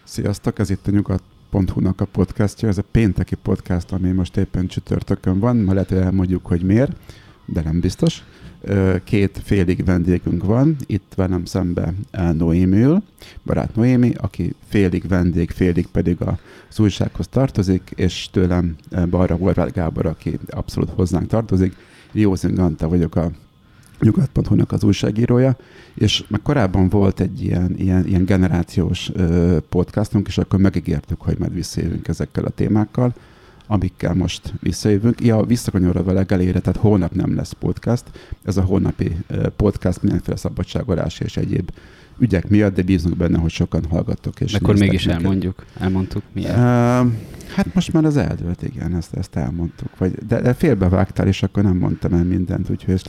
Sziasztok, ez itt a nyugat.hu-nak a podcastja, ez a pénteki podcast, ami most éppen csütörtökön van, ma lehet, hogy elmondjuk, hogy miért, de nem biztos. Két félig vendégünk van, itt velem szembe Noémi ül, barát Noémi, aki félig vendég, félig pedig az újsághoz tartozik, és tőlem balra Horváth Gábor, aki abszolút hozzánk tartozik. József Antal vagyok a nyugat.hu-nak az újságírója, és már korábban volt egy ilyen generációs podcastunk, és akkor megígértük, hogy majd visszajövünk ezekkel a témákkal, amikkel most visszajövünk. Ja, visszakanyarodva legelére, tehát holnap nem lesz podcast. Ez a holnapi podcast mindenféle szabadságolás és egyéb ügyek miatt, de bízunk benne, hogy sokan hallgattok. És akkor mégis elmondtuk miért. Hát most már az eldőlt, igen, ezt elmondtuk. De félbevágtál, és akkor nem mondtam el mindent, úgyhogy ezt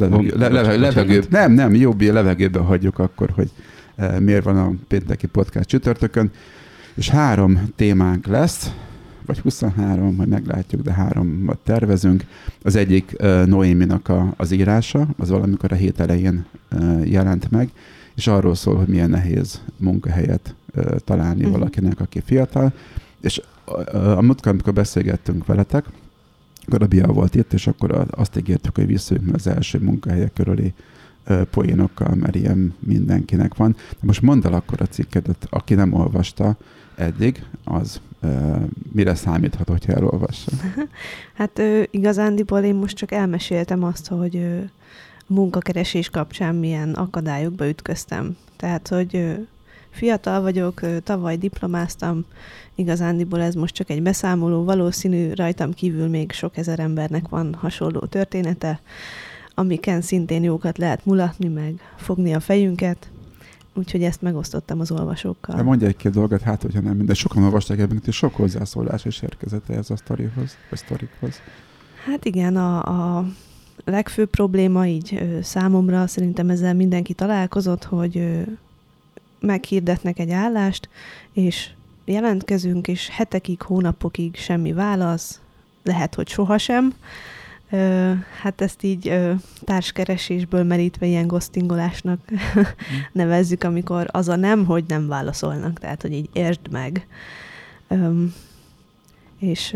jobb levegőben hagyjuk akkor, hogy miért van a pénteki podcast csütörtökön. És 3 témánk lesz, vagy 23, majd meglátjuk, de 3-at tervezünk. Az egyik Noéminak az írása, az valamikor a hét elején jelent meg, és arról szól, hogy milyen nehéz munkahelyet találni valakinek, aki fiatal. És a múltkor, amikor beszélgettünk veletek, akkor a Bia volt itt, és akkor azt ígértük, hogy visszajövünk az első munkahelyek körüli poénokkal, mert ilyen mindenkinek van. De most mondd el akkor a cikkedet, aki nem olvasta eddig, az mire számíthat, hogyha elolvassa? Hát igazándiból én most csak elmeséltem azt, hogy munkakeresés kapcsán milyen akadályokba ütköztem. Tehát, hogy fiatal vagyok, tavaly diplomáztam, igazándiból ez most csak egy beszámoló, valószínű rajtam kívül még sok ezer embernek van hasonló története, amiken szintén jókat lehet mulatni, meg fogni a fejünket, úgyhogy ezt megosztottam az olvasókkal. De mondj egy-két dolgot, hát hogyha nem minden. Sokan olvasták ebben, hogy sok hozzászólás és érkezett ez a sztorikhoz. Hát igen, a legfőbb probléma így számomra, szerintem ezzel mindenki találkozott, hogy meghirdetnek egy állást, és jelentkezünk, és hetekig, hónapokig semmi válasz, lehet, hogy sohasem. Hát ezt így társkeresésből merítve ilyen ghostingolásnak nevezzük, amikor az a nem, hogy nem válaszolnak, tehát, hogy így értsd meg. És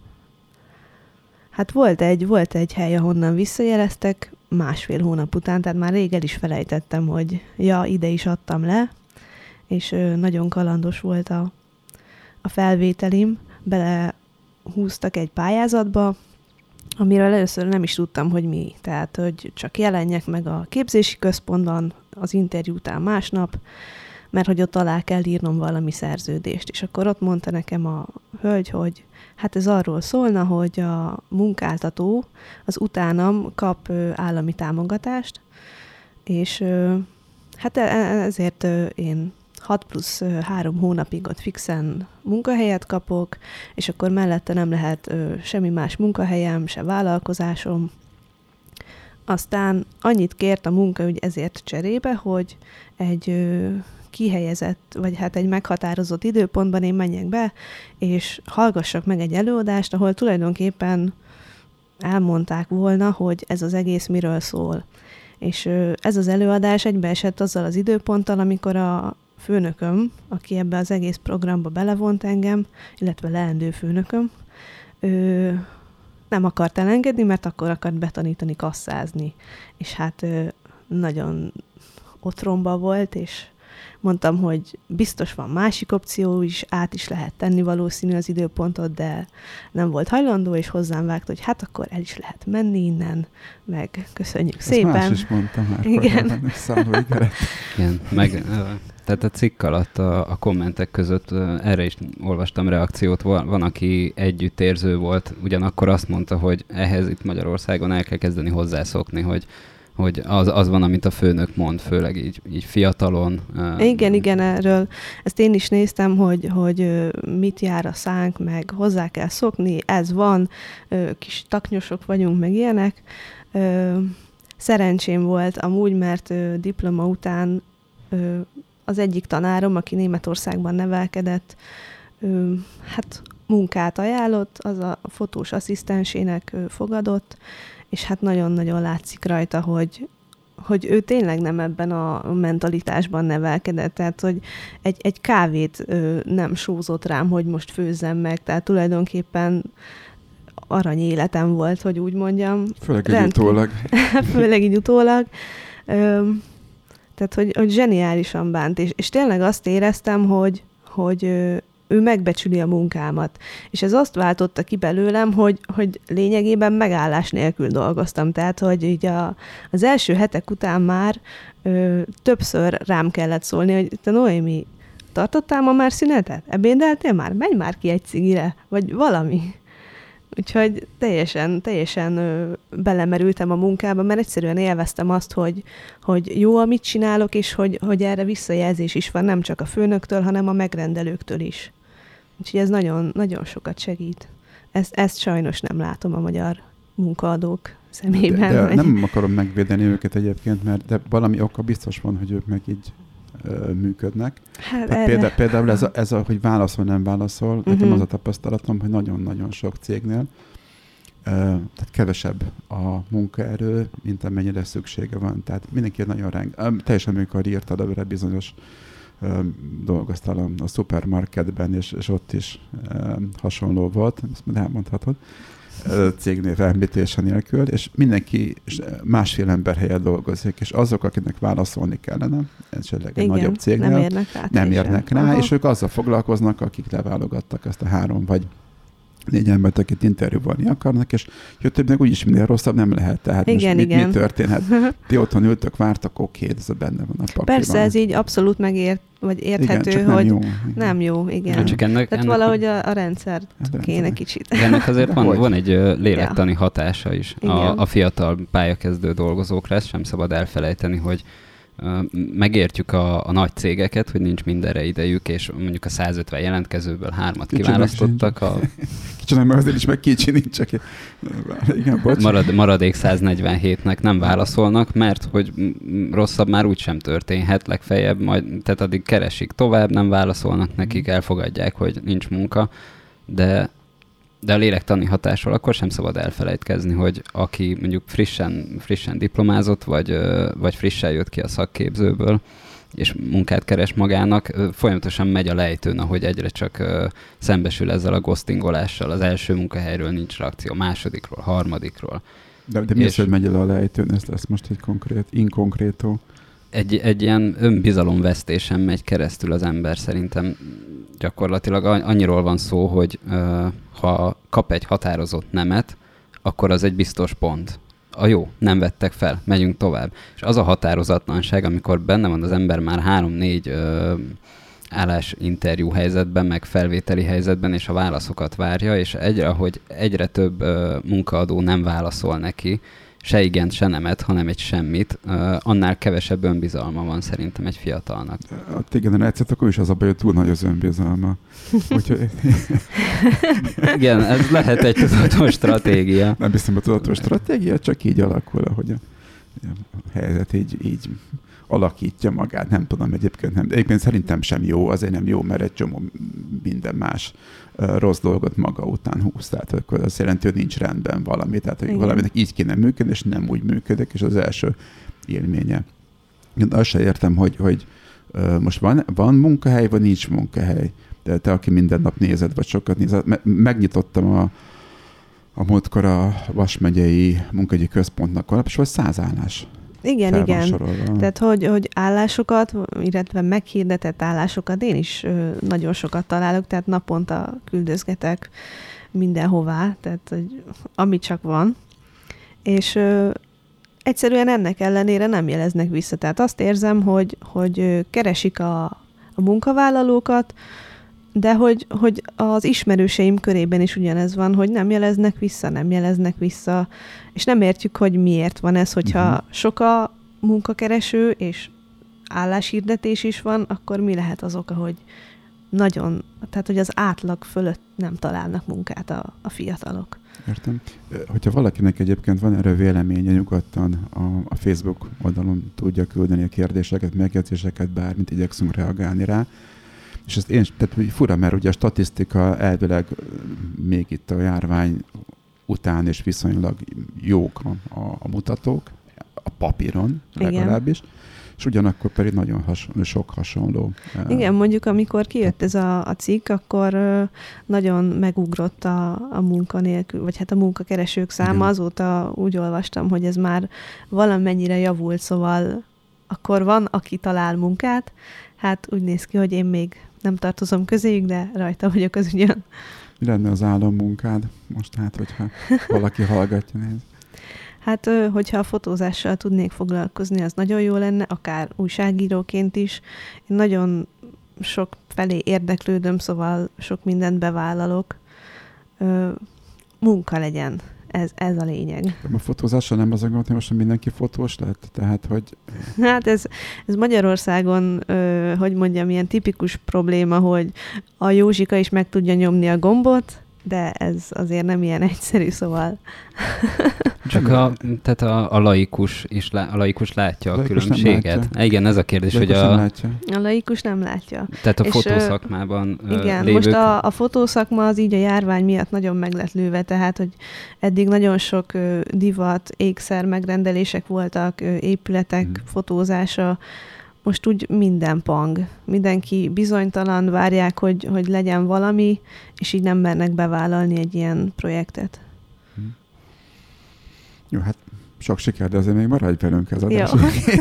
hát volt egy hely, ahonnan visszajeleztek 1,5 hónap után, tehát már rég el is felejtettem, hogy ide is adtam le, és nagyon kalandos volt a felvételim, belehúztak egy pályázatba, amiről először nem is tudtam, hogy mi. Tehát, hogy csak jelenjek meg a képzési központban az interjú után másnap, mert hogy ott alá kell írnom valami szerződést. És akkor ott mondta nekem a hölgy, hogy hát ez arról szólna, hogy a munkáltató az utánam kap állami támogatást, és hát ezért én 6+3 hónapig ott fixen munkahelyet kapok, és akkor mellette nem lehet semmi más munkahelyem, se vállalkozásom. Aztán annyit kért a munkaügy ezért cserébe, hogy egy kihelyezett, vagy hát egy meghatározott időpontban én menjek be, és hallgassak meg egy előadást, ahol tulajdonképpen elmondták volna, hogy ez az egész miről szól. És ez az előadás egybeesett azzal az időponttal, amikor a főnököm, aki ebbe az egész programba belevont engem, illetve leendő főnököm, nem akart elengedni, mert akkor akart betanítani kasszázni. És hát nagyon otromba volt, és mondtam, hogy biztos van másik opció is, át is lehet tenni valószínű az időpontot, de nem volt hajlandó, és hozzám vágt, hogy hát akkor el is lehet menni innen, meg köszönjük ezt szépen. Más is mondtam már. Igen. Igen, tehát a cikk alatt a kommentek között erre is olvastam reakciót. Van, aki együttérző volt, ugyanakkor azt mondta, hogy ehhez itt Magyarországon el kell kezdeni hozzászokni, hogy az van, amit a főnök mond, főleg így fiatalon. Igen, erről. Ezt én is néztem, hogy mit jár a szánk, meg hozzá kell szokni, ez van, kis taknyosok vagyunk, meg ilyenek. Szerencsém volt amúgy, mert diploma után az egyik tanárom, aki Németországban nevelkedett, hát munkát ajánlott, az a fotós asszisztensének fogadott, és hát nagyon-nagyon látszik rajta, hogy ő tényleg nem ebben a mentalitásban nevelkedett, tehát hogy egy kávét nem sózott rám, hogy most főzzem meg, tehát tulajdonképpen arany életem volt, hogy úgy mondjam. Főleg így utólag. Főleg így utólag. Tehát, hogy zseniálisan bánt, és tényleg azt éreztem, hogy ő megbecsüli a munkámat. És ez azt váltotta ki belőlem, hogy lényegében megállás nélkül dolgoztam. Tehát, hogy így az első hetek után már többször rám kellett szólni, hogy te Noémi, tartottál ma már szünetet? Ebédeltél már? Menj már ki egy cigire, vagy valami. Úgyhogy teljesen belemerültem a munkába, mert egyszerűen élveztem azt, hogy jó, amit csinálok, és hogy erre visszajelzés is van, nem csak a főnöktől, hanem a megrendelőktől is. Úgyhogy ez nagyon, nagyon sokat segít. Ezt sajnos nem látom a magyar munkaadók szemében. De nem akarom megvédeni őket egyébként, mert de valami oka biztos van, hogy ők meg így működnek. Hát például ez a, hogy válaszol, nem válaszol, nekem az a tapasztalatom, hogy nagyon-nagyon sok cégnél tehát kevesebb a munkaerő, mint amennyire szüksége van. Tehát mindenki nagyon teljesen amikor írtad a bizonyos dolgoztál a szupermarketben, és ott is hasonló volt, ezt majd elmondhatod, cégnév említése nélkül, és mindenki másfél ember helyett dolgozik, és azok, akinek válaszolni kellene, esetleg egy nagyobb cégnél, nem érnek rá, és ők azzal foglalkoznak, akik leválogattak ezt a 3 vagy 4 embert, akit interjúvalni akarnak, és többnek úgyis minél rosszabb nem lehet. Tehát igen, most mi történhet? Ti otthon ültök, vártak, oké, ez benne van a pakliban. Persze, ez így abszolút vagy érthető, igen, hogy nem jó, igen. Csak tehát valahogy a rendszert kéne kicsit. Ennek azért van egy lélektani hatása is a fiatal pályakezdő dolgozókra, ezt sem szabad elfelejteni, hogy megértjük a nagy cégeket, hogy nincs mindenre idejük, és mondjuk a 150 jelentkezőből 3-at kiválasztottak. Kicsinek, mert azért is meg kicsi nincs. Igen, maradék 147-nek nem válaszolnak, mert hogy rosszabb már úgy sem történhet, legfeljebb majd, tehát addig keresik tovább, nem válaszolnak nekik, elfogadják, hogy nincs munka, de a lélektani hatásról akkor sem szabad elfelejtkezni, hogy aki mondjuk frissen diplomázott, vagy frissen jött ki a szakképzőből, és munkát keres magának, folyamatosan megy a lejtőn, ahogy egyre csak szembesül ezzel a ghostingolással. Az első munkahelyről nincs reakció, másodikról, harmadikról. De mi az, hogy megy el a lejtőn? Ez most egy inkonkrétó. Egy ilyen önbizalomvesztésen megy keresztül az ember, szerintem gyakorlatilag annyiról van szó, hogy ha kap egy határozott nemet, akkor az egy biztos pont. Jó, nem vettek fel, megyünk tovább. És az a határozatlanság, amikor benne van az ember már 3-4 állásinterjú helyzetben, meg felvételi helyzetben, és a válaszokat várja, és egyre több munkaadó nem válaszol neki, se igent, se nemet, hanem egy semmit, annál kevesebb önbizalma van szerintem egy fiatalnak. A ti generációt akkor is az a baj, hogy túl nagy az önbizalma. Úgyhogy... Igen, ez lehet egy tudatos stratégia. Nem hiszem, a tudatos stratégia, csak így alakul, ahogy a helyzet így alakítja magát. Nem tudom, egyébként nem. Egyébként szerintem sem jó, azért nem jó, mert egy csomó minden más rossz dolgot maga után húz. Tehát akkor azt jelenti, hogy nincs rendben valami. Tehát hogy valaminek így kéne működni, és nem úgy működik, és az első élménye. Én azt sem értem, hogy most van munkahely, vagy nincs munkahely. De te, aki minden nap nézed, vagy sokat nézed, megnyitottam a múltkor a Vas megyei munkahogyi központnak alap, és volt 100 állás. Igen. Tehát, hogy állásokat, illetve meghirdetett állásokat én is nagyon sokat találok, tehát naponta küldözgetek mindenhová, tehát hogy, ami csak van. És egyszerűen ennek ellenére nem jeleznek vissza. Tehát azt érzem, hogy keresik a munkavállalókat, de hogy az ismerőseim körében is ugyanez van, hogy nem jeleznek vissza, és nem értjük, hogy miért van ez, hogyha sok a munkakereső, és álláshirdetés is van, akkor mi lehet az oka, hogy tehát hogy az átlag fölött nem találnak munkát a fiatalok. Értem. Hogyha valakinek egyébként van erről véleménye, nyugodtan a Facebook oldalon tudja küldeni a kérdéseket, megjegyzéseket, bármit igyekszünk reagálni rá. És ezt tehát fura, mert ugye a statisztika elvileg még itt a járvány után és viszonylag jók a mutatók, a papíron legalábbis, és ugyanakkor pedig nagyon sok hasonló. Igen, mondjuk amikor kijött ez a cikk, akkor nagyon megugrott a munkanélkül, vagy hát a munkakeresők száma. Igen. Azóta úgy olvastam, hogy ez már valamennyire javult, szóval akkor van, aki talál munkát. Hát úgy néz ki, hogy én még nem tartozom közéjük, de rajta vagyok az ügyön. Mi lenne az álommunkád most, hát, hogyha valaki hallgatja, néz? Hát, hogyha a fotózással tudnék foglalkozni, az nagyon jó lenne, akár újságíróként is. Én nagyon sok felé érdeklődöm, szóval sok mindent bevállalok. Munka legyen. Ez a lényeg. A fotózással nem az a gond, hogy most mindenki fotós lett? Tehát, hogy... Hát ez Magyarországon, hogy mondjam, ilyen tipikus probléma, hogy a Józsika is meg tudja nyomni a gombot, de ez azért nem ilyen egyszerű, szóval... Csak a laikus látja a különbséget. Igen, ez a kérdés, hogy a laikus nem látja. Tehát a fotószakmában igen, lévők... most a fotószakma az így a járvány miatt nagyon meg lett lőve, tehát, hogy eddig nagyon sok divat, ékszer megrendelések voltak, épületek fotózása, most úgy minden pang. Mindenki bizonytalan, várják, hogy legyen valami, és így nem mernek bevállalni egy ilyen projektet. Jó, hát sok siker, de azért még maradj velünk az adás.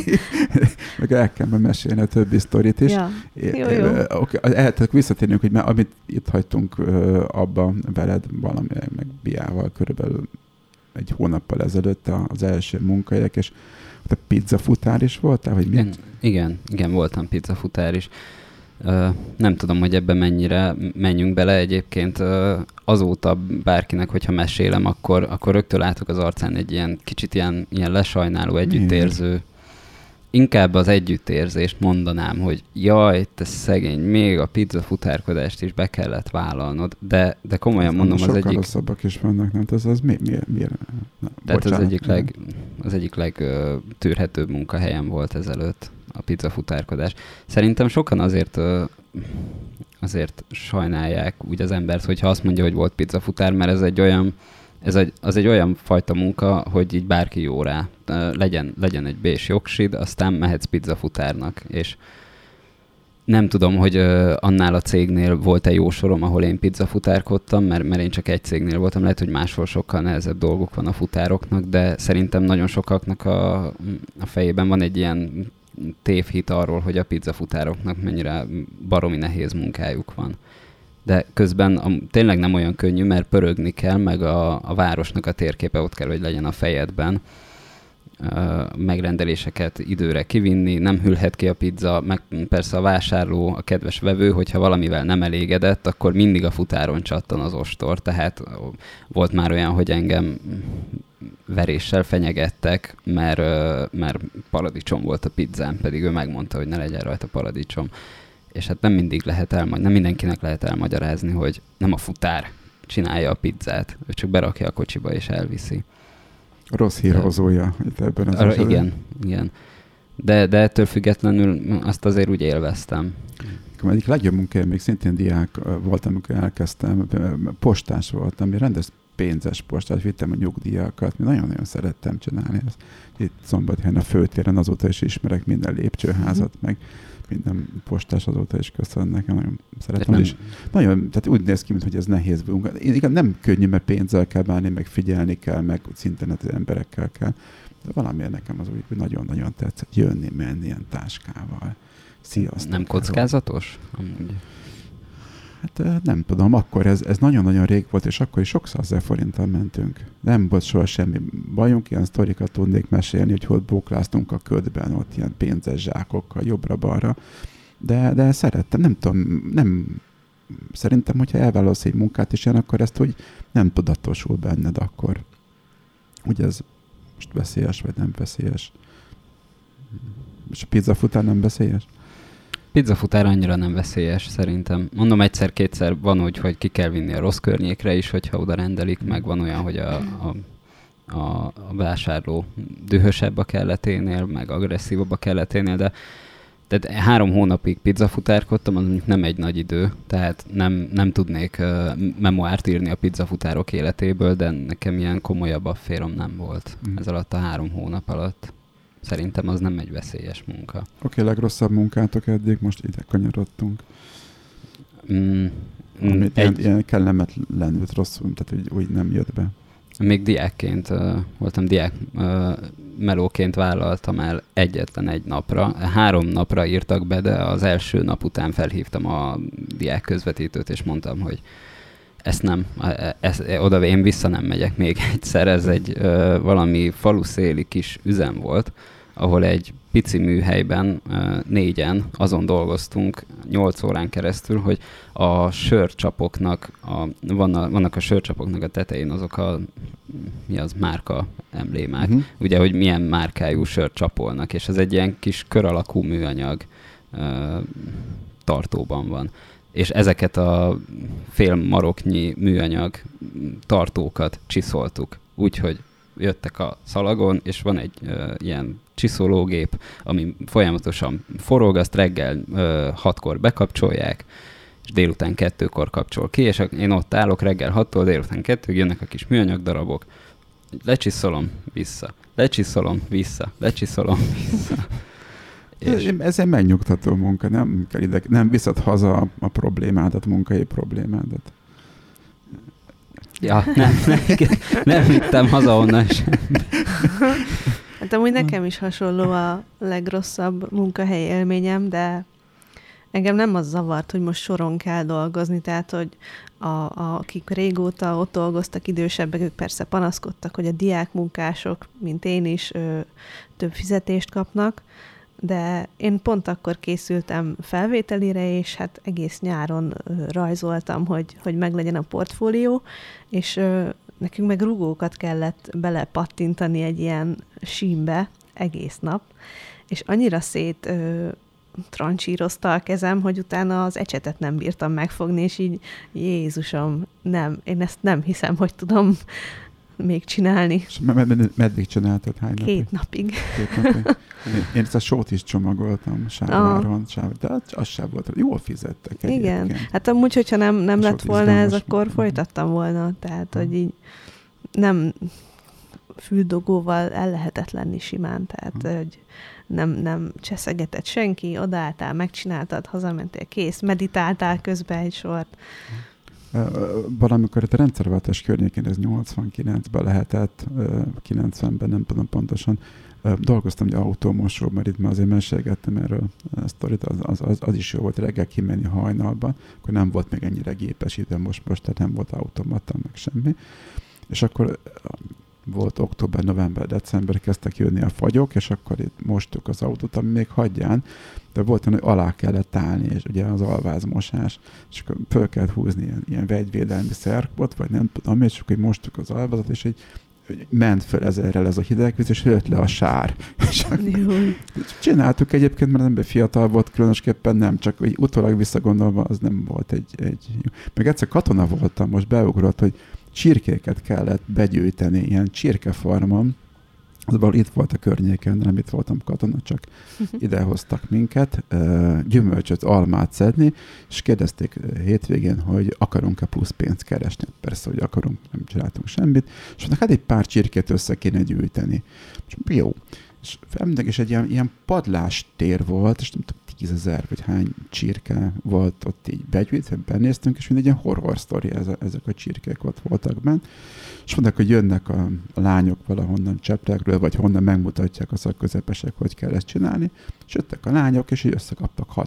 Meg el kell mesélni a többi sztorit is. Ja. Jó. Elhetünk visszatérnünk, hogy amit itt hagytunk abba veled valami, meg Biával körülbelül egy hónappal ezelőtt az első munkahelyek, és ott a pizzafutár is voltál, vagy mit? Igen, voltam pizzafutár is. Nem tudom, hogy ebben mennyire menjünk bele egyébként. Azóta bárkinek, hogyha mesélem, akkor rögtön látok az arcán egy ilyen kicsit ilyen lesajnáló, együttérző. Inkább az együttérzést mondanám, hogy jaj, te szegény, még a pizzafutárkodást is be kellett vállalnod, de komolyan mondom, az egyik... Sokkal rosszabbak is vannak, nem? Az miért? Tehát az egyik legtűrhetőbb munkahelyem volt ezelőtt a pizzafutárkodás. Szerintem sokan azért sajnálják úgy az embert, hogyha azt mondja, hogy volt pizzafutár, mert az egy olyan fajta munka, hogy így bárki jó rá. Legyen egy bés jogsid, aztán mehetsz pizzafutárnak. És nem tudom, hogy annál a cégnél volt-e jó sorom, ahol én pizzafutárkodtam, mert én csak egy cégnél voltam. Lehet, hogy máshol sokkal nehezebb dolgok van a futároknak, de szerintem nagyon sokaknak a fejében van egy ilyen tévhit arról, hogy a pizzafutároknak mennyire baromi nehéz munkájuk van. De közben tényleg nem olyan könnyű, mert pörögni kell, meg a városnak a térképe ott kell, hogy legyen a fejedben. Megrendeléseket időre kivinni, nem hűlhet ki a pizza, meg persze a vásárló, a kedves vevő, hogyha valamivel nem elégedett, akkor mindig a futáron csattan az ostor. Tehát volt már olyan, hogy engem veréssel fenyegettek, mert paradicsom volt a pizzám, pedig ő megmondta, hogy ne legyen rajta paradicsom. És hát nem mindenkinek lehet elmagyarázni, hogy nem a futár csinálja a pizzát, ő csak berakja a kocsiba és elviszi. Rossz hírhozója itt ebben az esetben. Igen. De ettől függetlenül azt azért úgy élveztem. Egyik legjobb munkája, még szintén diák voltam, amikor elkezdtem, postás voltam, rendes pénzes postás, vittem a nyugdíjakat, nagyon-nagyon szerettem csinálni ezt. Itt Szombathelyen a főtéren azóta is ismerek minden lépcsőházat, meg minden postás azóta is köszön nekem, nagyon szeretem. És nagyon, tehát úgy néz ki, mintha ez nehéz munka. Igen, nem könnyű, mert pénzzel kell bánni, meg figyelni kell, meg szinten az emberekkel kell. De valamiért nekem az úgy, hogy nagyon-nagyon tetszett jönni, menni ilyen táskával. Sziasztok! Nem kockázatos? Amúgy. Hát nem tudom, akkor ez nagyon-nagyon rég volt, és akkor is sok 100 000 forinttal mentünk. Nem volt soha semmi bajunk, ilyen sztorikat tudnék mesélni, hogy ott bókláztunk a ködben, ott ilyen pénzes zsákokkal jobbra-balra. De szerettem, nem tudom, szerintem, hogyha elvállalsz egy munkát is ilyen, akkor ezt úgy nem tudatosul benned akkor. Ugye ez most veszélyes, vagy nem veszélyes? És a pizzafutár nem veszélyes? Pizzafutár annyira nem veszélyes, szerintem. Mondom, egyszer-kétszer van úgy, hogy ki kell vinni a rossz környékre is, hogyha oda rendelik, meg van olyan, hogy a vásárló dühösebb a kelleténél, meg agresszívabb a kelleténél, de tehát 3 hónapig pizzafutárkodtam, az mondjuk nem egy nagy idő, tehát nem tudnék memoárt írni a pizzafutárok életéből, de nekem ilyen komolyabb afférom nem volt ez alatt a 3 hónap alatt. szerintem az nem egy veszélyes munka. Oké, legrosszabb munkátok eddig, most ide kanyarodtunk. Ilyen kellemetlen, rosszul, tehát úgy nem jött be. Még diákként voltam, melóként vállaltam el egyetlen egy napra. 3 napra írtak be, de az első nap után felhívtam a diák közvetítőt, és mondtam, hogy ezt nem, oda én vissza nem megyek még egyszer. Ez egy valami faluszéli kis üzem volt, ahol egy pici műhelyben 4-en azon dolgoztunk 8 órán keresztül, hogy a sörcsapoknak, vannak a sörcsapoknak a tetején azok az márka emblémák, ugye, hogy milyen márkájú sört csapolnak, és ez egy ilyen kis kör alakú műanyag tartóban van. És ezeket a fél maroknyi műanyag tartókat csiszoltuk, úgyhogy jöttek a szalagon, és van egy ilyen csiszológép, ami folyamatosan forog, azt reggel 6-kor bekapcsolják, és délután 2-kor kapcsol ki, és én ott állok reggel 6-tól délután 2-ig, jönnek a kis műanyag darabok, lecsiszolom, vissza, lecsiszolom, vissza, lecsiszolom, vissza. Ez egy megnyugtató munka, nem viszed haza a problémádat, munkai problémádat. Ja, nem vittem haza onnan sem. Hát amúgy nekem is hasonló a legrosszabb munkahelyi élményem, de engem nem az zavart, hogy most soron kell dolgozni, tehát hogy akik régóta ott dolgoztak, idősebbek, ők persze panaszkodtak, hogy a diákmunkások, mint én is, több fizetést kapnak, de én pont akkor készültem felvételire, és hát egész nyáron rajzoltam, hogy meglegyen a portfólió, és nekünk meg rugókat kellett belepattintani egy ilyen símbe egész nap, és annyira trancsírozta a kezem, hogy utána az ecsetet nem bírtam megfogni, és így Jézusom, nem, én ezt nem hiszem, hogy tudom még csinálni. És meddig csináltad? Hány napig? 2 napig. 2 napig. Én ezt a sót is csomagoltam Sávváron, de az sem volt. Jól fizettek egyébként. Igen. Hát amúgy, hogyha nem lett volna ez, akkor folytattam volna. Tehát, hogy így nem füldogóval el lehetett lenni simán. Tehát, hogy nem cseszegetett senki, odaálltál, megcsináltad, hazamentél, kész, meditáltál közben egy sort. Valamikor itt a rendszerváltás környékén, ez 89-ben lehetett, 90-ben, nem tudom pontosan, dolgoztam egy autómosról, mert itt már azért mesélgettem erről a sztorit, az is jó volt reggel kimenni hajnalban, akkor nem volt még ennyire gépes idő, most tehát nem volt automata, meg semmi. És akkor volt október, november, december, kezdtek jönni a fagyok, és akkor itt mostuk az autót, ami még hagyján, de volt olyan, hogy alá kellett állni, és ugye az alvázmosás, és akkor föl kellett húzni ilyen vegyvédelmi szerkot, vagy nem tudom, és akkor mostuk az alvázat, és így ment föl ezerrel ez a hideg víz, és jött le a sár. Csináltuk egyébként, mert ember fiatal volt, különösképpen nem, csak hogy utólag visszagondolva az nem volt egy... Meg egyszer katona voltam, most beugrott, hogy csirkéket kellett begyűjteni, ilyen csirkefarmon, az itt volt a környéken, nem itt voltam katona, csak idehoztak minket, gyümölcsöt, almát szedni, és kérdezték hétvégén, hogy akarunk-e plusz pénzt keresni. Persze, hogy akarunk, nem csináltunk semmit, és mondták, hát egy pár csirkét össze kéne gyűjteni. És jó. És felmentek, és egy ilyen padlástér volt, és nem tudom, 10 000 vagy hány csirke volt ott így begyűjtve, benéztünk, és mindegy ilyen horror sztori ezek a csirkék ott voltak bent. És mondták, hogy jönnek a lányok valahonnan Csepregről, vagy honnan megmutatják a szakközepesek, hogy kell ezt csinálni. És jöttek a lányok, és így összekaptak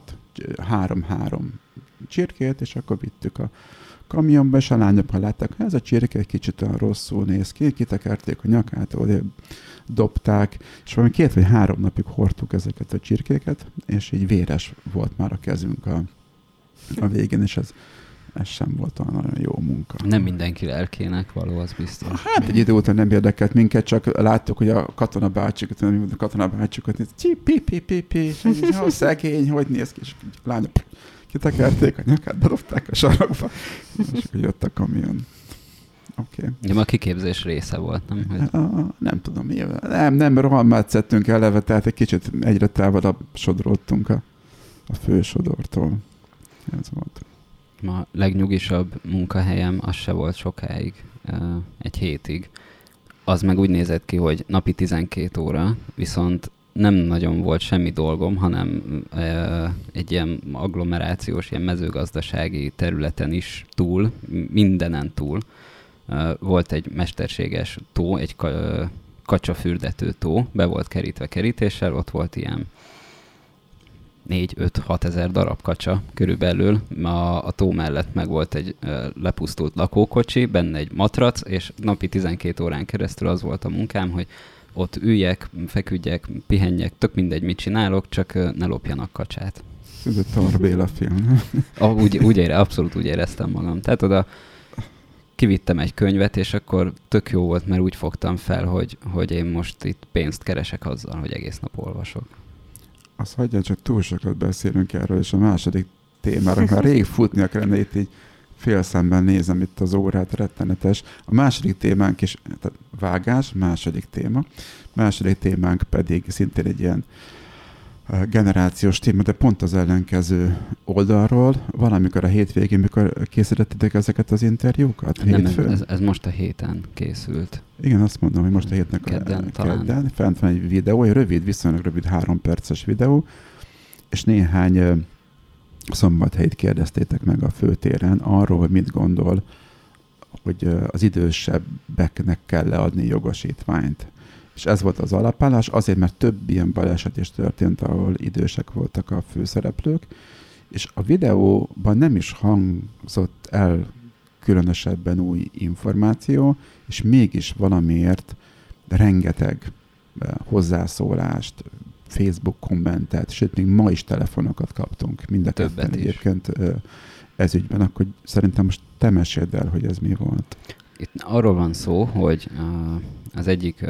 3 csirkét, és akkor vittük a kamionba, és a lányok látták, hogy ez a csirke egy kicsit olyan rosszul néz ki, kitekerték a nyakát, odébb dobták, és valami 2 vagy 3 napig hordtuk ezeket a csirkéket, és így véres volt már a kezünk a végén, és ez sem volt olyan nagyon jó munka. Nem mindenki lelkének való, az biztos. Hát egy idő után nem érdekelt minket, csak láttuk, hogy a katonabácsikat, szegény, hogy néz ki, és a lányok kitekerték a nyakát, bedobták a sarokba, és akkor jött a kamion. Okay. De a kiképzés része volt, nem? Nem tudom, nem, rohamát szedtünk eleve, tehát egy kicsit egyre távolabb sodródtunk a fősodortól. Ez volt. A legnyugisabb munkahelyem az se volt sokáig, 1 hétig. Az meg úgy nézett ki, hogy napi 12 óra, viszont nem nagyon volt semmi dolgom, hanem egy ilyen agglomerációs, ilyen mezőgazdasági területen is túl, mindenen túl volt egy mesterséges tó, egy kacsafürdető tó, be volt kerítve kerítéssel, ott volt ilyen 4-5-6 ezer darab kacsa körülbelül. A tó mellett meg volt egy lepusztult lakókocsi, benne egy matrac, és napi 12 órán keresztül az volt a munkám, hogy ott üljek, feküdjek, pihenjek, tök mindegy, mit csinálok, csak ne lopjanak kacsát. Ez a Tar Béla film. Abszolút úgy éreztem magam. Tehát oda kivittem egy könyvet, és akkor tök jó volt, mert úgy fogtam fel, hogy én most itt pénzt keresek azzal, hogy egész nap olvasok. Azt hagyja, csak túl sokat beszélünk erről, és a második témára, már rég futnia kellene, itt így félszemben nézem itt az órát, rettenetes. A második témánk is, tehát vágás, második téma. Második témánk pedig szintén egy ilyen generációs téma, de pont az ellenkező oldalról. Valamikor a hétvégén, mikor készítettétek ezeket az interjúkat? Nem, ez most a héten készült. Igen, azt mondom, hogy most a hétnek kedden. Fent van egy videó, egy rövid, viszonylag rövid 3 perces videó, és néhány Szombathelyit kérdeztétek meg a főtéren arról, hogy mit gondol, hogy az idősebbeknek kell leadni jogosítványt. És ez volt az alapállás, azért, mert több ilyen baleset is történt, ahol idősek voltak a főszereplők, és a videóban nem is hangzott el különösebben új információ, és mégis valamiért rengeteg hozzászólást, Facebook kommentet, sőt, még ma is telefonokat kaptunk, mind a ketten egyébként ez ügyben, akkor szerintem most te meséld el, hogy ez mi volt. Itt arról van szó, hogy az egyik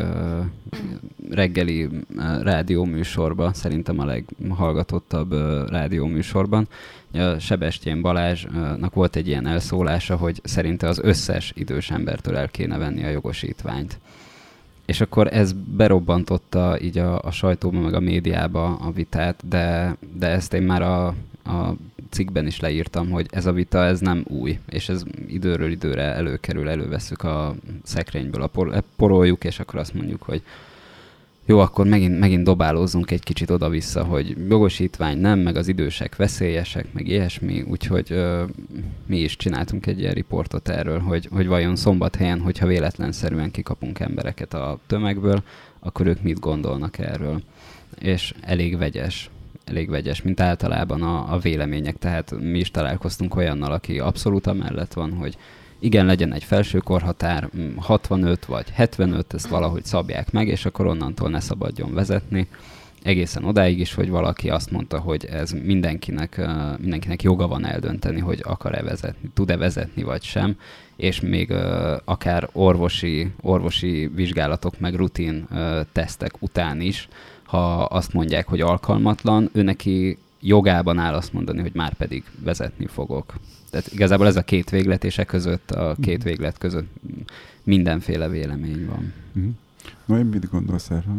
reggeli rádióműsorban, szerintem a leghallgatottabb rádióműsorban, Sebestyén Balázsnak volt egy ilyen elszólása, hogy szerinte az összes idős embertől el kéne venni a jogosítványt. És akkor ez berobbantotta így a sajtóban, meg a médiába a vitát, de ezt én már a cikkben is leírtam, hogy ez a vita, ez nem új, és ez időről időre elővesszük a szekrényből, poroljuk, és akkor azt mondjuk, hogy jó, akkor megint dobálózzunk egy kicsit oda-vissza, hogy jogosítvány nem, meg az idősek veszélyesek, meg ilyesmi, úgyhogy mi is csináltunk egy ilyen riportot erről, hogy vajon Szombathelyen, hogyha véletlenszerűen kikapunk embereket a tömegből, akkor ők mit gondolnak erről. És elég vegyes, mint általában a vélemények, tehát mi is találkoztunk olyannal, aki abszolút amellett van, hogy igen, legyen egy felső korhatár, 65 vagy 75, ezt valahogy szabják meg, és akkor onnantól ne szabadjon vezetni. Egészen odáig is, hogy valaki azt mondta, hogy ez mindenkinek joga van eldönteni, hogy akar-e vezetni, tud-e vezetni, vagy sem, és még akár orvosi vizsgálatok, meg rutin tesztek után is, ha azt mondják, hogy alkalmatlan, ő neki jogában áll azt mondani, hogy már pedig vezetni fogok. Tehát igazából ez a két véglet, és között a két véglet között mindenféle vélemény van. Noé, mit gondolsz erről?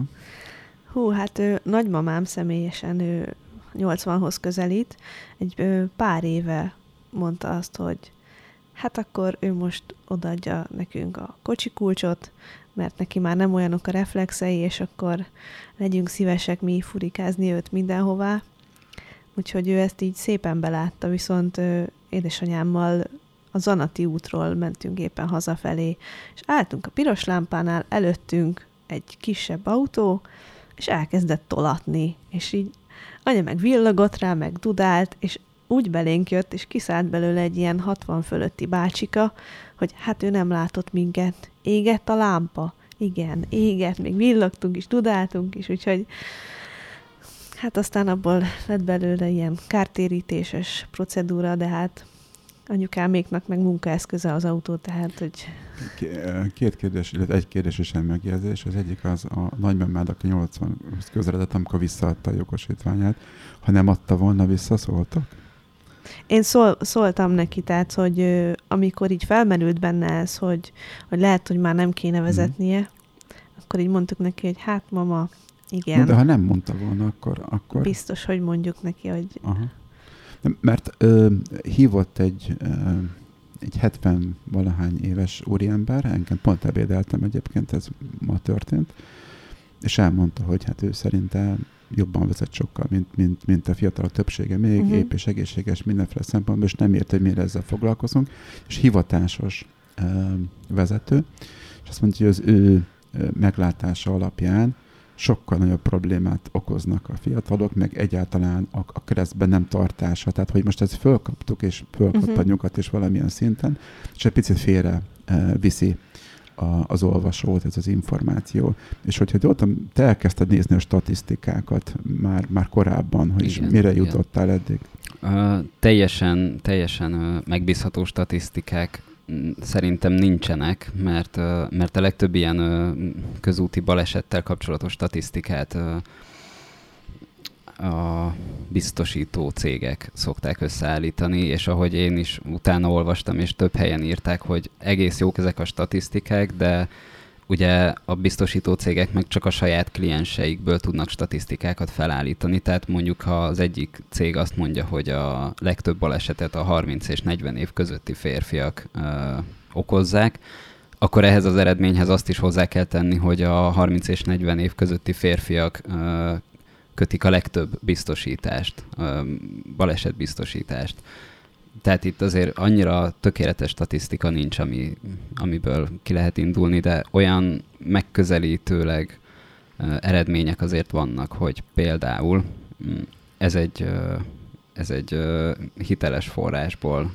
Hát nagymamám személyesen, ő 80-hoz közelít, egy pár éve mondta azt, hogy hát akkor ő most odaadja nekünk a kocsikulcsot, mert neki már nem olyanok a reflexei, és akkor legyünk szívesek mi furikázni őt mindenhová. Úgyhogy ő ezt így szépen belátta, viszont édesanyámmal a Zanati útról mentünk éppen hazafelé, és álltunk a piros lámpánál, előttünk egy kisebb autó, és elkezdett tolatni, és így anya meg villogott rá, meg dudált, és úgy belénk jött, és kiszállt belőle egy ilyen 60 fölötti bácsika, hogy hát ő nem látott minket. Égett a lámpa? Igen, égett, még villogtunk is, dudáltunk is, úgyhogy hát aztán abból lett belőle ilyen kártérítéses procedúra, de hát anyukáméknak meg munkaeszköze az autó, tehát, hogy... Két kérdés, illetve egy kérdés és egy megjegyzés. Az egyik az a nagymamád, aki 80 közeledett, amikor visszaadta a jogosítványát. Ha nem adta volna vissza, szóltak? Én szóltam neki, tehát, hogy amikor így felmerült benne ez, hogy lehet, hogy már nem kéne vezetnie, akkor így mondtuk neki, hogy hát mama, igen. No, de ha nem mondta volna, akkor... Biztos, hogy mondjuk neki, hogy... Aha. Mert hívott egy 70-valahány éves úriember, engem pont ebédeltem egyébként, ez ma történt, és elmondta, hogy hát ő szerinte jobban vezet sokkal, mint a fiatalok többsége, még épp és egészséges mindenféle szempontból, és nem érte, hogy miért ezzel foglalkozunk, és hivatásos vezető, és azt mondja, hogy az ő meglátása alapján sokkal nagyobb problémát okoznak a fiatalok, meg egyáltalán a keresztben nem tartása. Tehát, hogy most ezt fölkaptuk, és fölkapta nyugat is valamilyen szinten, és egy picit félre viszi az olvasót, ez az információ. És hogyha te elkezdted nézni a statisztikákat már korábban, hogy igen, mire jutottál eddig? Teljesen megbízható statisztikák szerintem nincsenek, mert a legtöbb ilyen közúti balesettel kapcsolatos statisztikát a biztosító cégek szokták összeállítani, és ahogy én is utána olvastam, és több helyen írták, hogy egész jók ezek a statisztikák, de ugye a biztosító cégek meg csak a saját klienseikből tudnak statisztikákat felállítani, tehát mondjuk ha az egyik cég azt mondja, hogy a legtöbb balesetet a 30 és 40 év közötti férfiak okozzák, akkor ehhez az eredményhez azt is hozzá kell tenni, hogy a 30 és 40 év közötti férfiak kötik a legtöbb biztosítást, balesetbiztosítást. Tehát itt azért annyira tökéletes statisztika nincs, amiből ki lehet indulni, de olyan megközelítőleg eredmények azért vannak, hogy például ez egy hiteles forrásból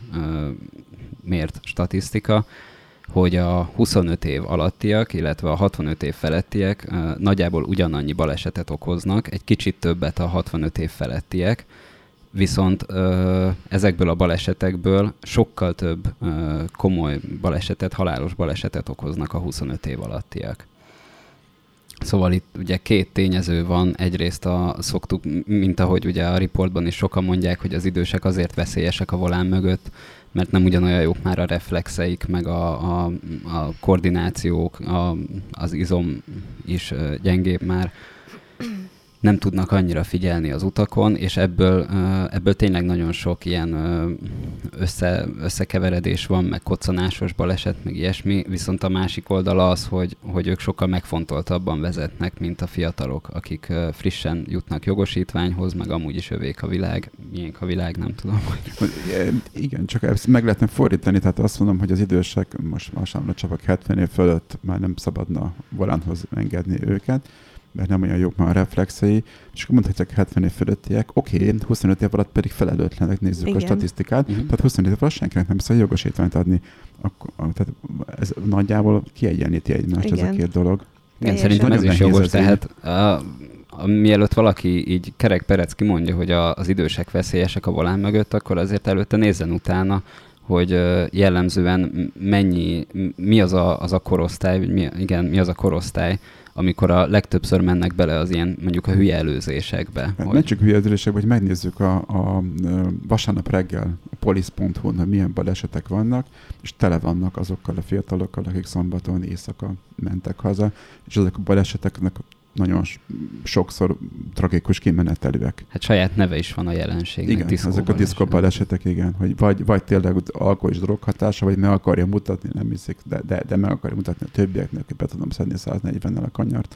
mért statisztika, hogy a 25 év alattiak, illetve a 65 év felettiek nagyjából ugyanannyi balesetet okoznak, egy kicsit többet a 65 év felettiek, viszont ezekből a balesetekből sokkal több komoly balesetet, halálos balesetet okoznak a 25 év alattiak. Szóval itt ugye két tényező van. Egyrészt szoktuk, mint ahogy ugye a riportban is sokan mondják, hogy az idősek azért veszélyesek a volán mögött, mert nem ugyanolyan jók már a reflexeik, meg a koordinációk, az izom is gyengébb már. Nem tudnak annyira figyelni az utakon, és ebből tényleg nagyon sok ilyen összekeveredés van, meg koccanásos baleset, meg ilyesmi, viszont a másik oldala az, hogy ők sokkal megfontoltabban vezetnek, mint a fiatalok, akik frissen jutnak jogosítványhoz, meg amúgy is övék a világ, miénk a világ, nem tudom. Igen, csak ezt meg lehetne fordítani, tehát azt mondom, hogy az idősek, most csak 70 év fölött már nem szabadna volánhoz engedni őket, mert nem olyan jók már a reflexei, és akkor mondhatják 70 év fölöttiek, oké, 25 év alatt pedig felelőtlenek, nézzük igen. A statisztikát, tehát 25 év alatt senkinek nem szabad jogosítványt adni. Tehát ez nagyjából kiegyenlíti egymást igen. Ez a két dolog. Igen, szerintem ez is jogos, tehát mielőtt valaki így kerek-perec kimondja, hogy az idősek veszélyesek a volán mögött, akkor azért előtte nézzen utána, hogy jellemzően mi az a korosztály, mi az a korosztály, amikor a legtöbbször mennek bele az ilyen, mondjuk a hülye előzésekbe. Nem csak hülye előzésekbe, hogy megnézzük a vasárnap reggel a police.hu-n, hogy milyen balesetek vannak, és tele vannak azokkal a fiatalokkal, akik szombaton éjszaka mentek haza, és ezek a baleseteknek nagyon sokszor tragikus kimenetelőek. Hát saját neve is van a jelenségnek. Igen, ezek a diszkó balesetek, igen, hogy vagy tényleg alkohol és droghatása, vagy meg akarja mutatni, nem hiszik, de meg akarja mutatni a többieknek, hogy be tudom szedni 140-nel a kanyart.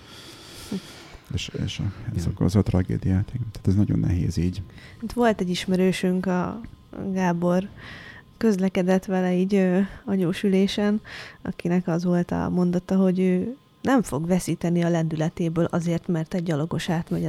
És ez okozza a tragédiát. Igen. Tehát ez nagyon nehéz így. Hát volt egy ismerősünk, a Gábor, közlekedett vele így anyósülésen, akinek az volt a mondata, hogy ő nem fog veszíteni a lendületéből azért, mert egy gyalogos átmegy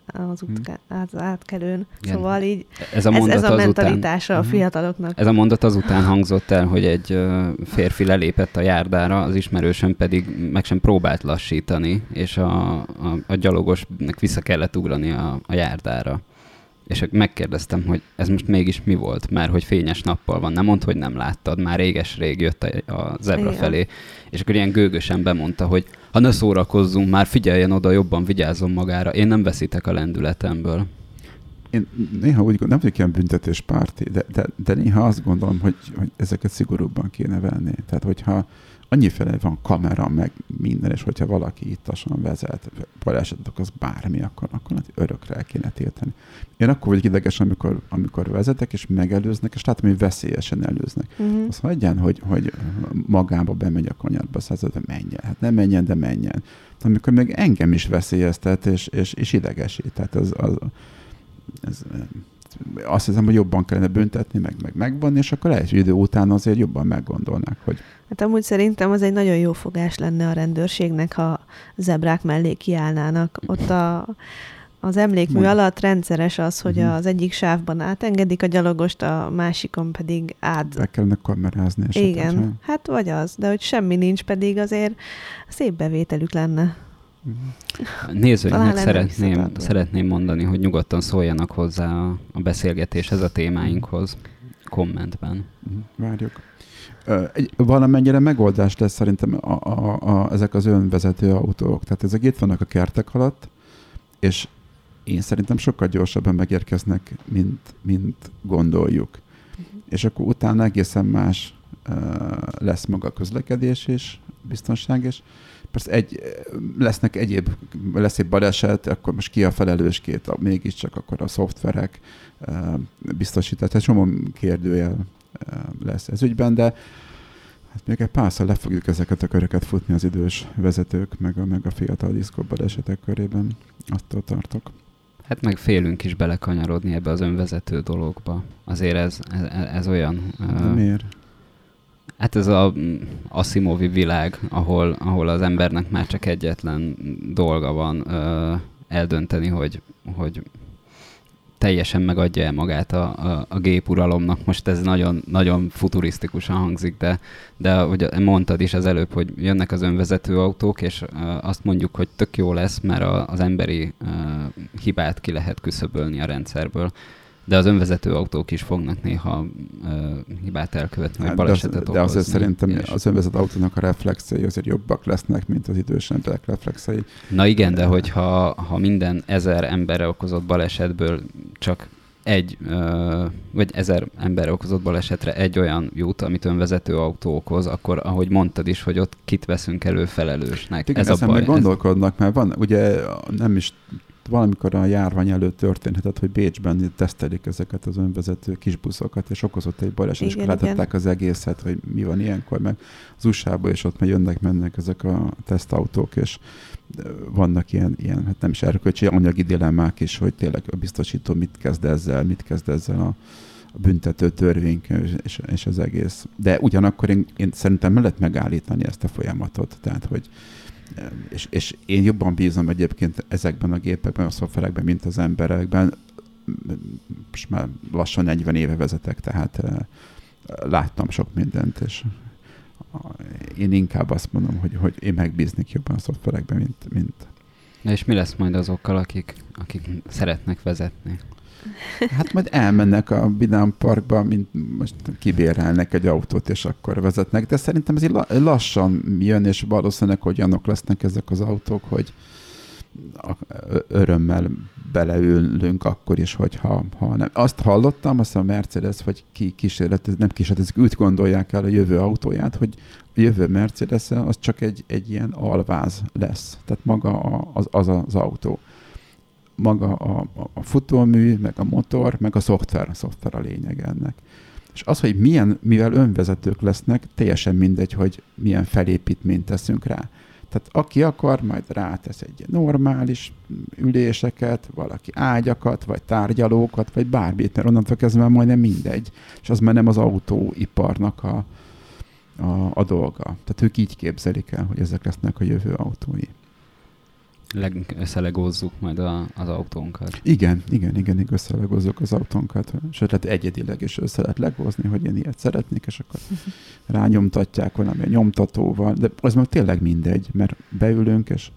az átkelőn. Igen. Szóval így ez a mentalitása a fiataloknak. Ez a mondat azután hangzott el, hogy egy férfi lelépett a járdára, az ismerősöm pedig meg sem próbált lassítani, és a gyalogosnak vissza kellett ugrani a járdára. És megkérdeztem, hogy ez most mégis mi volt, mert hogy fényes nappal van. Nem mondd, hogy nem láttad, már réges-rég jött a zebra felé. És akkor ilyen gőgösen bemondta, hogy ha ne szórakozzunk, már figyeljen oda, jobban vigyázzon magára. Én nem veszítek a lendületemből. Én néha úgy gondolom, nem vagyok ilyen büntetéspárti, de néha azt gondolom, hogy ezeket szigorúbban kéne venni. Tehát, hogyha annyiféle van kamera, meg minden, és hogyha valaki ittasan vezet, balesetet okoz bármi, akkor örökre el kéne tiltani. Én akkor vagyok ideges, amikor vezetek, és megelőznek, és látom, hogy veszélyesen előznek. Azt hagyján, hogy magába bemegy a kanyarba, hogy menjen. Hát nem menjen, de menjen. Amikor még engem is veszélyeztet, és idegesít. Tehát ez azt hiszem, hogy jobban kellene büntetni, meg megvonni, és akkor egy idő után azért jobban meggondolnák, hogy... Hát amúgy szerintem az egy nagyon jó fogás lenne a rendőrségnek, ha zebrák mellé kiállnának. Ott az emlékmű alatt rendszeres az, hogy az egyik sávban átengedik a gyalogost, a másikon pedig át... Be kellene kamerázni esetleg. Igen, hát vagy az, de hogy semmi nincs, pedig azért szép bevételük lenne. Nézőinknek szeretném mondani, hogy nyugodtan szóljanak hozzá a beszélgetéshez, a témáinkhoz kommentben. Várjuk. Valamennyire megoldás lesz szerintem ezek az önvezető autók. Tehát ezek itt vannak a kertek alatt, és én szerintem sokkal gyorsabban megérkeznek, mint gondoljuk. És akkor utána egészen más lesz maga a közlekedés is, biztonság is. Persze lesz egy baleset, akkor most ki a felelős mégiscsak akkor a szoftverek biztosítás. Tehát csomó kérdőjel lesz ez ügyben, de hát még egy párszor le fogjuk ezeket a köröket futni az idős vezetők, meg a fiatal diszkó balesetek körében. Attól tartok. Hát meg félünk is belekanyarodni ebbe az önvezető dologba. Azért ez olyan... De miért? Hát ez az Asimovi világ, ahol az embernek már csak egyetlen dolga van eldönteni, hogy teljesen megadja el magát a gépuralomnak. Most ez nagyon, nagyon futurisztikusan hangzik, de hogy mondtad is az előbb, hogy jönnek az önvezető autók, és azt mondjuk, hogy tök jó lesz, mert az emberi hibát ki lehet küszöbölni a rendszerből. De az önvezető autók is fognak néha hibát elkövetni, vagy balesetet okozni. De azért szerintem az önvezető autónak a reflexei azért jobbak lesznek, mint az idős emberek reflexei. Na igen, de hogyha minden 1000 emberre okozott balesetből csak vagy 1000 emberre okozott balesetre egy olyan jut, amit önvezető autó okoz, akkor ahogy mondtad is, hogy ott kit veszünk elő felelősnek. Igen, ez a baj. Gondolkodnak, mert van, ugye nem is valamikor a járvány előtt történhetett, hogy Bécsben tesztelik ezeket az önvezető kisbuszokat, és okozott egy baleset, és láthatták az egészet, hogy mi van ilyenkor, meg az USA-ba, és ott meg jönnek-mennek ezek a tesztautók, és vannak ilyen hát nem is erkölcsi, anyagi dilemmák is, hogy tényleg a biztosító mit kezd ezzel a büntető törvénykönyv és az egész. De ugyanakkor én szerintem mellett megállítani ezt a folyamatot, tehát hogy és én jobban bízom egyébként ezekben a gépekben, a szoftverekben, mint az emberekben. Most már lassan 40 éve vezetek, tehát láttam sok mindent, és én inkább azt mondom, hogy én megbíznék jobban a szoftverekben, mint... Na és mi lesz majd azokkal, akik szeretnek vezetni? Hát majd elmennek a Vidám Parkba, mint most kibérelnek egy autót, és akkor vezetnek. De szerintem ez lassan jön, és valószínűleg, hogy olyanok lesznek ezek az autók, hogy örömmel beleülünk akkor is, hogyha nem. Azt hallottam, azt a Mercedes, vagy nem kísérletezik, úgy gondolják el a jövő autóját, hogy a jövő Mercedes az csak egy ilyen alváz lesz. Tehát maga az autó. Maga a futómű, meg a motor, meg a szoftver a lényeg ennek. És az, hogy mivel önvezetők lesznek, teljesen mindegy, hogy milyen felépítményt teszünk rá. Tehát aki akar, majd rátesz egy normális üléseket, valaki ágyakat, vagy tárgyalókat, vagy bármit, mert onnantól kezdve majdnem mindegy. És az már nem az autóiparnak a dolga. Tehát ők így képzelik el, hogy ezek lesznek a jövő autói. Összelegózzuk majd az autónkat. Igen, összelegózzuk az autónkat. Sőt, lehet egyedileg is össze lehet legózni, hogy én ilyet szeretnék, és akkor rányomtatják valami nyomtatóval. De az meg tényleg mindegy, mert beülünk, és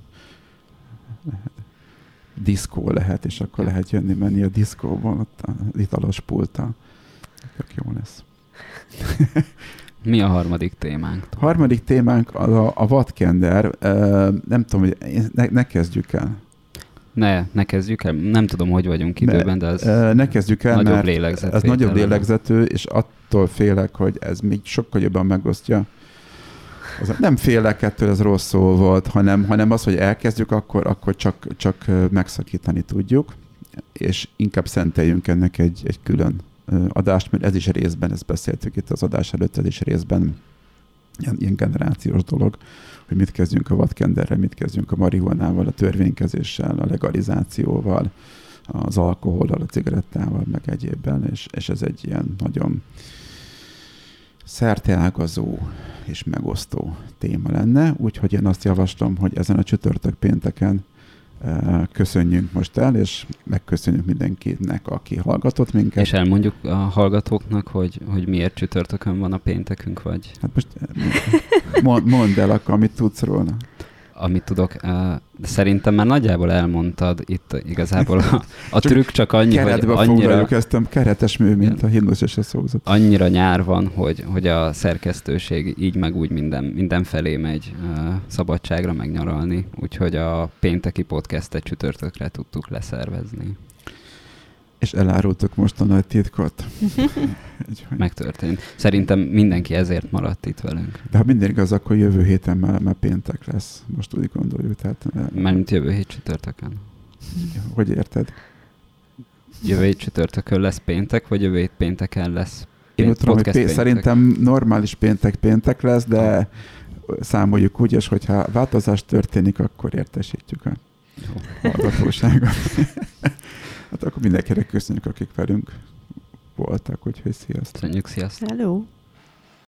diszkó lehet, és akkor lehet menni a diszkóban, ott az italos pulttal. Tök jó lesz. Mi a harmadik témánk? A harmadik témánk a vadkender. Nem tudom, hogy ne kezdjük el. Ne kezdjük el. Nem tudom, hogy vagyunk időben, de ez ne kezdjük el, nagyobb mert ez nagyobb lélegzető, és attól félek, hogy ez még sokkal jobban megosztja Nem félek ettől, ez rossz szó volt, hanem az, hogy elkezdjük, akkor csak megszakítani tudjuk, és inkább szenteljünk ennek egy külön adást, mert ez is részben, ezt beszéltük itt az adás előtt, ez is részben ilyen generációs dolog, hogy mit kezdjünk a vadkenderrel, mit kezdjünk a marihuanával, a törvénykezéssel, a legalizációval, az alkohollal, a cigarettával, meg egyébben, és ez egy ilyen nagyon szerteágazó és megosztó téma lenne, úgyhogy én azt javaslom, hogy ezen a csütörtök pénteken köszönjünk most el, és megköszönjük mindenkinek, aki hallgatott minket. És elmondjuk a hallgatóknak, hogy miért csütörtökön van a péntekünk, vagy? Hát most mondd el akkor, amit tudsz róla. Amit tudok, de szerintem már nagyjából elmondtad itt igazából a trükk csak annyi, hogy annyira... ezt a keretes mű, mint a himnusz és a szózat. Annyira nyár van, hogy a szerkesztőség így meg úgy mindenfelé megy szabadságra megnyaralni, úgyhogy a pénteki podcastet csütörtökre tudtuk leszervezni. És elárultuk most a nagy titkot. Megtörtént. Szerintem mindenki ezért maradt itt velünk. De ha minden igaz, akkor jövő héten már péntek lesz. Most úgy gondoljuk. Mármint jövő hét csütörtökön. Hogy érted? Jövő hét csütörtökön lesz péntek, vagy jövő hét pénteken lesz Én úgy tudom, hogy szerintem normális péntek lesz, de számoljuk úgy, és hogyha változás történik, akkor értesítjük a hallgatóságot. Hát akkor mindenkinek köszönjük, akik velünk voltak, úgyhogy sziasztok. Köszönjük, sziasztok. Hello.